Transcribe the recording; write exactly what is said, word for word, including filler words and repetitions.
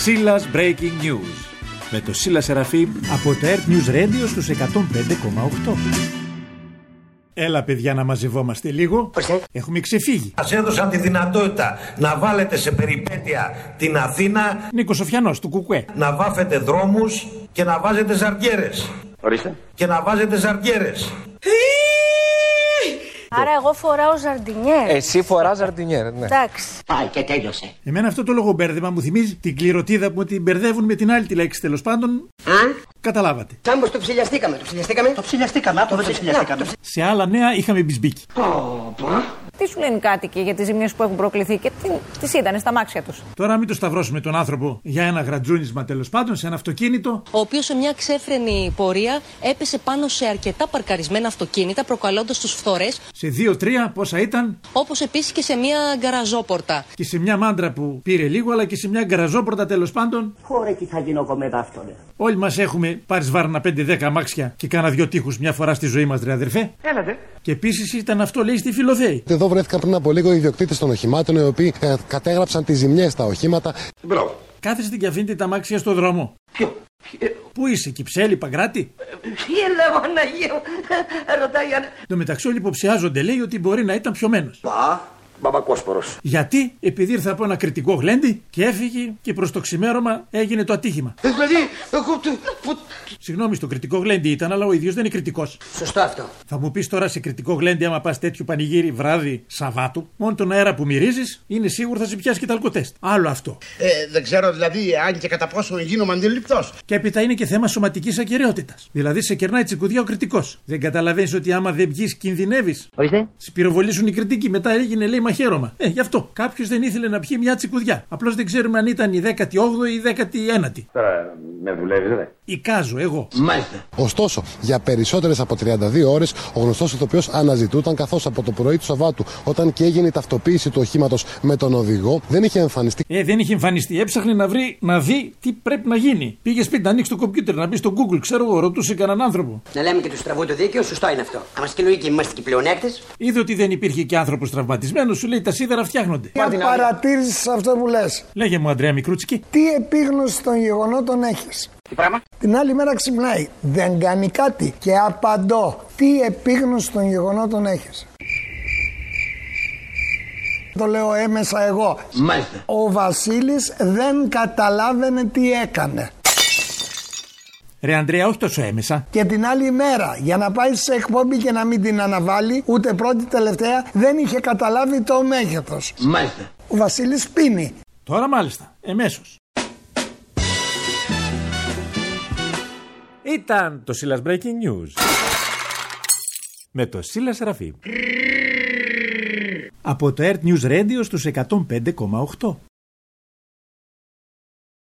Σίλας Breaking News με το Σίλα Σεραφείμ από το Earth News Radio στους εκατόν πέντε κόμμα οκτώ. Έλα παιδιά να μαζευόμαστε λίγο. Έχουμε ξεφύγει. Σας έδωσαν τη δυνατότητα να βάλετε σε περιπέτεια την Αθήνα. Νίκος Σοφιανός του Κουκουέ. Να βάφετε δρόμους και να βάζετε ζαρτιέρες. Ορίστε. Και να βάζετε ζαρτιέρες. Άρα εγώ φοράω ζαρντινιέρ. Εσύ φοράς ζαρτινιέρ, ναι. Εντάξει. Πάει και τέλειωσε. Εμένα αυτό το λογομπέρδεμα μου θυμίζει την κληροτίδα που την μπερδεύουν με την άλλη τη λέξη, τέλος πάντων. Α? Καταλάβατε. Σαν πως το ψηλιαστήκαμε, το ψηλιαστήκαμε. Το ψηλιαστήκαμε, άπτω, το ψηλιαστήκαμε. Σε άλλα νέα είχαμε μπισμπίκι. Τι σου λένε οι κάτοικοι για τις ζημιές που έχουν προκληθεί και τι τις είδανε στα μάξια τους. Τώρα μην το σταυρώσουμε τον άνθρωπο για ένα γρατζούνισμα τέλος πάντων σε ένα αυτοκίνητο. Ο οποίος σε μια ξέφρενη πορεία έπεσε πάνω σε αρκετά παρκαρισμένα αυτοκίνητα, προκαλώντας τους φθορές. Σε δύο τρία πόσα ήταν. Όπως επίσης και σε μια γκαραζόπορτα. Και σε μια μάντρα που πήρε λίγο, αλλά και σε μια γκαραζόπορτα τέλος πάντων. Ωραία, τι θα γίνω εγώ μετά αυτό, ναι. Όλοι μας έχουμε πάρει σβάρνα πέντε δέκα αμάξια και κάνα δυο τείχους μια φορά στη ζωή μας, ρε αδερφέ. Έλατε. Και επίσης ήταν αυτό, λέει, στη Φιλοθέη. Εδώ βρέθηκαν πριν από λίγο οι ιδιοκτήτες των οχημάτων, οι οποίοι ε, κατέγραψαν τις ζημιές στα οχήματα. Μπράβο. Κάθεστε και αφήνετε τα αμάξια στο δρόμο. Ποιο? Πού είσαι, Κυψέλη, Παγκράτη? Έλα, Παναγία μου. Ρωτάει αν... Εν τω μεταξύ, όλοι υποψιάζονται, λέει, ότι μπορεί να ήταν πιωμένος. Πα, Μπαμπακόσπορος. Γιατί? Επειδή ήρθε από ένα κριτικό γλέντι και έφυγε και προς το ξημέρωμα έγινε το ατύχημα. Δηλαδή, εγώ... Συγγνώμη, στο κριτικό γλέντι ήταν, αλλά ο ίδιος δεν είναι κριτικός. Σωστό αυτό. Θα μου πεις τώρα σε κριτικό γλέντι, άμα πας τέτοιο πανηγύρι βράδυ Σαββάτου, μόνο τον αέρα που μυρίζεις είναι σίγουρο θα σε πιάσει και τα αλκοτέστ. Άλλο αυτό. Ε, δεν ξέρω δηλαδή αν και κατά πόσο γίνομαι αντιληπτός. Και έπειτα είναι και θέμα σωματικής ακεραιότητας. Δηλαδή σε κερνάει τσικουδιά ο κριτικός. Δεν καταλαβαίνεις ότι άμα δεν βγεις κινδυνεύεις? Ορίστε. Σπυροβολήσουν οι κριτικοί, μετά έγινε, λέει, μαχαίρωμα. Ε, γι' αυτό. Κάποιος δεν ήθελε να πιει μια τσικουδιά. Απλώς δεν ξέρουμε αν ήταν η δέκατη όγδοη ή η δέκατη ένατη. Τώρα με δουλεύει, δε. Εικάζω εγώ. Μάλιστα. Ωστόσο, για περισσότερες από τριάντα δύο ώρες, ο γνωστός ηθοποιός αναζητούταν, καθώς από το πρωί του Σαββάτου, όταν και έγινε η ταυτοποίηση του οχήματος με τον οδηγό, δεν είχε εμφανιστεί. Ε, δεν είχε εμφανιστεί. Έψαχνε να βρει, να δει τι πρέπει να γίνει. Πήγε σπίτι να ανοίξει το κομπιούτερ, να μπει στο Google, ξέρω εγώ, ρωτούσε κανέναν άνθρωπο. Να λέμε και του στραβού το δίκαιο, σωστό είναι αυτό. Αν και λογική, είμαστε και πλεονέκτες. Είδε ότι δεν υπήρχε και άνθρωπος τραυματισμένος, σου λέει τα σίδερα φτιάχνονται. Μια παρατήρηση σε αυτό που λες. Λέγε μου, Αντρέα Μικρούτσικη. Τι επίγνωση των γεγονότων έχεις? Τι πράγμα? Την άλλη μέρα ξυπνάει, δεν κάνει κάτι και απαντώ. Τι επίγνωση των γεγονότων έχεις? Το λέω έμεσα εγώ. Μάλιστα. Ο Βασίλης δεν καταλάβαινε τι έκανε. Ρε Αντρέα, όχι τόσο έμεσα. Και την άλλη μέρα, για να πάει σε εκπομπή και να μην την αναβάλει, ούτε πρώτη τελευταία, δεν είχε καταλάβει το μέγεθος. Μάλιστα. Ο Βασίλης πίνει. Τώρα μάλιστα, εμέσως. Ήταν το Σίλας Breaking News με το Σίλα Σεραφείμ από το Earth News Radio στους εκατόν πέντε κόμμα οκτώ.